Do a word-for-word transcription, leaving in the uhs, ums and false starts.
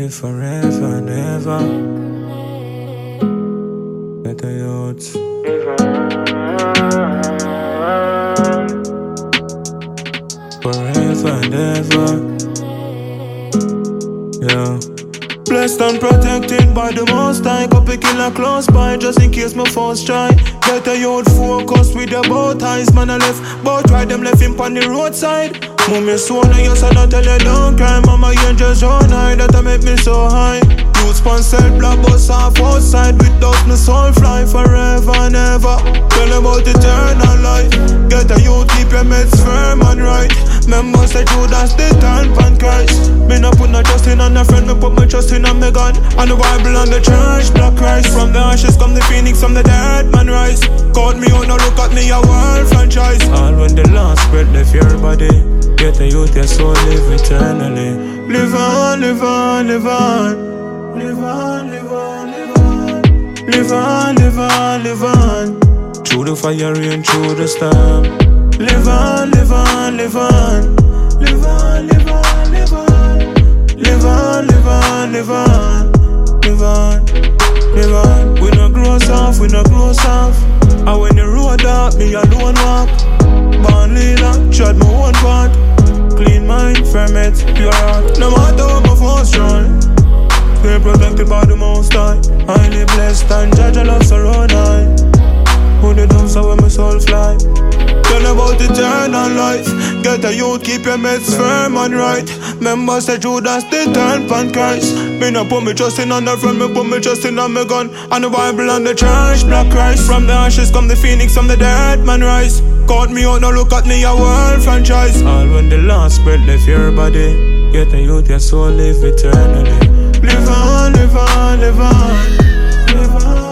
live forever and ever. Better youths. Forever and ever. Yeah. Blessed and protected by the Most High. Couple killer close by just in case my foes try. Better youth focus with the both eyes. Man I left, both right them left him on the roadside. Mummy sworn I yes I not tell you don't cry. Mama angels on high, that I make me so high. Youth sponsored black bus off outside. Without my soul fly forever and ever. Tell about eternal life. Get a youth, keep your meds firm and right. Members say Judas they turn pan Christ. Me not put no trust in on a friend, me put my trust in on me God. And the Bible and the church, black Christ. From the ashes come the phoenix, from the dead man rise. Caught me out, now look at me, a world franchise. All when the last breath left your body. Get a youth, your soul live eternally. Live on, live on, live on. Live on, live on, live on. Live on, live on, live on. Through the fire and through the storm. Live on, live on, live on. Live on, live on, live on. Live on, live on, live on. Live on, live on. We no grow soft, we no grow soft. And when the road dark, me alone walk. Born leader, tread my own path. Clean mind, firm head, pure heart. No matter how my foes strong. We're protected by the Most High. Highly blessed and judge love surround I. Who the dumb so when my soul fly. Tell about eternal life. Get a youth, keep your meds firm and right. Members say Judas they turn pan Christ. Me no put me trust in on the friend, me put me trust in on me gun. And the Bible and the church, black Christ. From the ashes come the phoenix, from the dead man rise. Caught me out, now look at me, a world franchise. All when the last breath left your body. Get a youth, your soul live eternally. Live on, live on, live on. Live on.